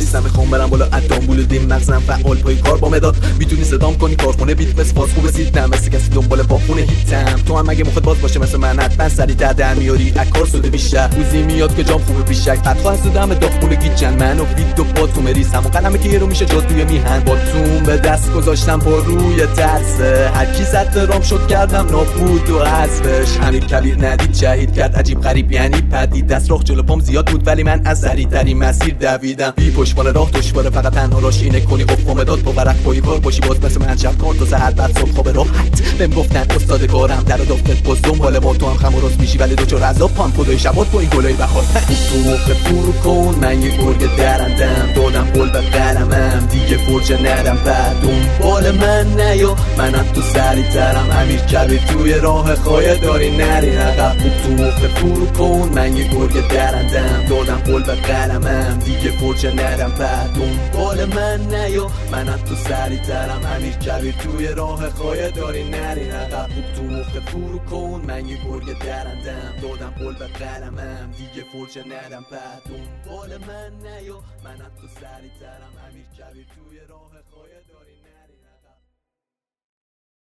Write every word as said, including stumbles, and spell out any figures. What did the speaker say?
نیستم، میخوام برم بالا ادامبول دیم مغزم فعال پای کار با مداد. میتونی صدام کنی کارخونه بیت مثل فاز خوب سیدم، مثل کسی دنبال پاخونه هیتم. تو هم اگه مخت باز باشه مثل من حتما سریع‌تر در میاری اکار شده بیشتر. روزی میاد که جام خوبه بیشک بدخواه هستم داخل گیجن منو فیت و با تو مریض همون قلمه که رو میشه جز توی میهن با تون به دست گذاشتم پر روی ترسه هر کی زد رام شد کردم نابود و حذفش. امیر کبیر ندید شهید کرد عجیب غریب یعنی پدید دست راه جلو پام زیاد بود ولی من از سریع ترین مسیر دویدم. بی پشتوانه راه دشواره فقط تنها راش اینه کنی قفم داد با ورق پای کار باشی باز مثل من شب کار تا سحر بعد صبح خواب راحت. بهم گفتن استاد کارم در دفتر باز دنبال ما تو هم خم و راست میشی ولی دو چهار عذاب پام خدای شبات با این گلای بهار. تو موقع فرو کن من یه گرگ درندم دادم قول به قلمم دیگه فرجه ندم بعد دنبال من نیا منم تو سریع ترم. امیر کبیر توی راه خواهی داری نری عقب. تو موقع فرو کن من یه گرگ درندم دادم قول به قلمم دیگه فرجه ندم بعد دنبال من نیا منم تو سریع ترم. امیر کبیر توی راه خواهی داری نری عقب. تو موقع فرو کن من یه گرگ درندم دادم قول به قلمم دیگه فرجه ندم بعد دنبال من نیا منم تو سریع ترم. امیر کبیر توی راه خواهی داری